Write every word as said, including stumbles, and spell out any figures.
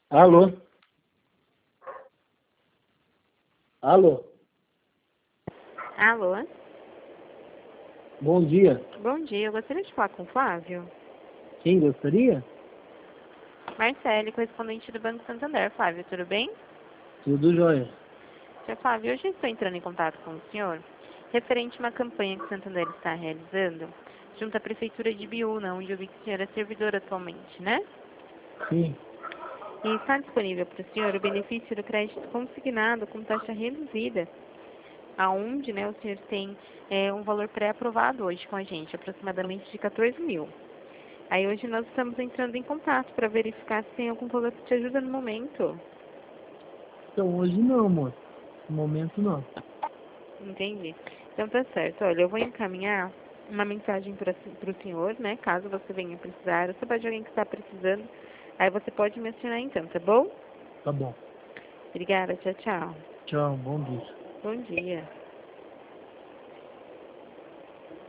Alô? Alô? Alô? Bom dia. Bom dia, eu gostaria de falar com o Flávio. Quem gostaria? Marcele, correspondente do Banco Santander. Flávio, tudo bem? Tudo jóia. Senhor Flávio, hoje eu estou entrando em contato com o senhor referente a uma campanha que o Santander está realizando junto à Prefeitura de Biúna, onde eu vi que o senhor é servidor atualmente, né? Sim. E está disponível para o senhor o benefício do crédito consignado com taxa reduzida, aonde, né, o senhor tem é, um valor pré-aprovado hoje com a gente, aproximadamente de quatorze mil. Aí hoje nós estamos entrando em contato para verificar se tem algum valor que te ajuda no momento. Então hoje não, moço. No momento não. Entendi. Então tá certo. Olha, eu vou encaminhar uma mensagem para o senhor, né? Caso você venha precisar, ou souber de alguém que está precisando, aí você pode me acionar então, tá bom? Tá bom. Obrigada, tchau, tchau. Tchau, bom dia. Bom dia.